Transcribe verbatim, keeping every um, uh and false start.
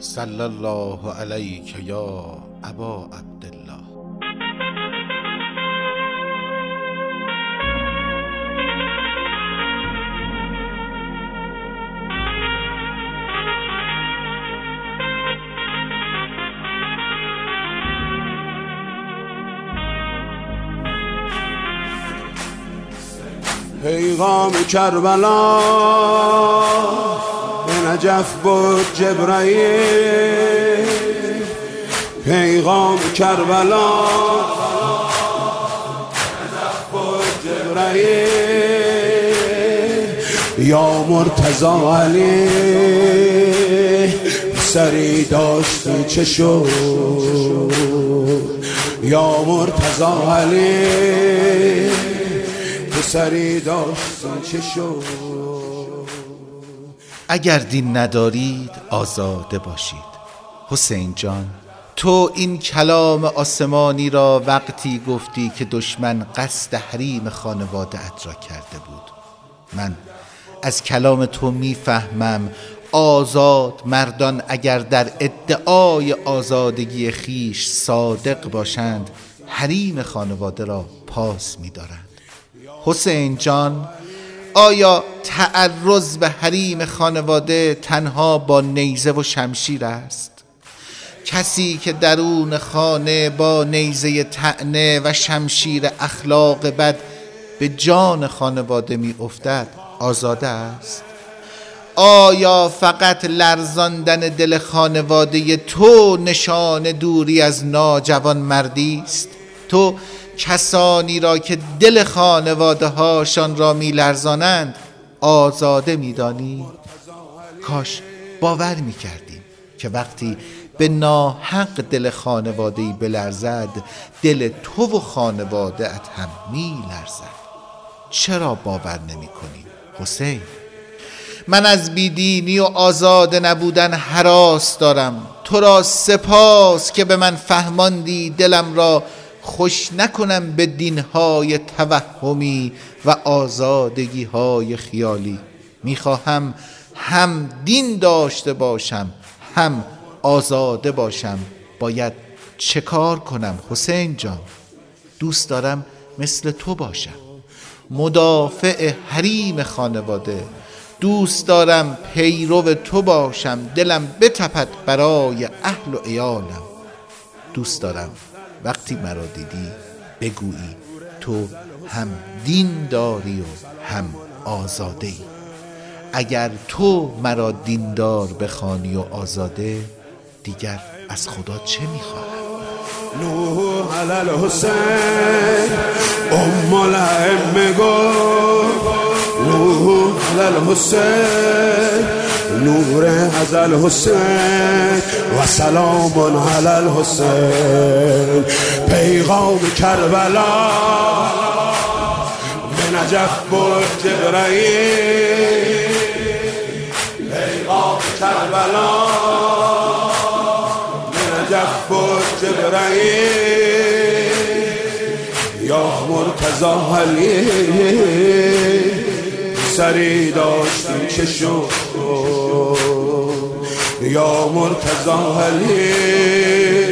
صلی الله علیک یا ابا عبدالله. پیغام کربلا به نجف بود جبرائیل، پیغام کربلا به نجف بود جبرائیل. یا مرتضی علی سری داشتی چه شد، یا مرتضی علی سری داشتن چه شد. اگر دین ندارید آزاده باشید. حسین جان، تو این کلام آسمانی را وقتی گفتی که دشمن قصد حریم خانواده‌ات را کرده بود. من از کلام تو میفهمم آزاد مردان اگر در ادعای آزادگی خیش صادق باشند، حریم خانواده را پاس می‌دارند. حسین جان، آیا تعرض به حریم خانواده تنها با نیزه و شمشیر است؟ کسی که درون خانه با نیزه طعنه و شمشیر اخلاق بد به جان خانواده می افتد آزاده است؟ آیا فقط لرزاندن دل خانواده تو نشان دوری از ناجوان مردی است؟ تو کسانی را که دل خانواده هاشان را می لرزانند آزاده می دانی؟ کاش باور می کردیم که وقتی به ناحق دل خانواده‌ای بلرزد، دل تو و خانواده‌ات هم می لرزد. چرا باور نمی کنی حسین؟ من از بیدینی و آزاده نبودن هراس دارم. تو را سپاس که به من فهماندی دلم را خوش نکنم به دینهای توهمی و آزادگیهای خیالی. میخواهم هم دین داشته باشم هم آزاده باشم. باید چه کار کنم حسین جان؟ دوست دارم مثل تو باشم، مدافع حریم خانواده. دوست دارم پیرو تو باشم، دلم بتپد برای اهل و عیالم. دوست دارم وقتی مرا دیدی بگویی تو هم دین داری و هم آزاده ای. اگر تو مرا دیندار بخوانی و آزاده، دیگر از خدا چه میخواهم؟ نوح علی الحسین ام الائمه گفت، نوح علی الحسین نور از الحسین و سلام علی الحسین. پیغام کربلا به نجف بود جبرائیل، پیغام کربلا به نجف بود جبرائیل. یا مرتضی علی سری داشتی چه شد، یا مرتضی علی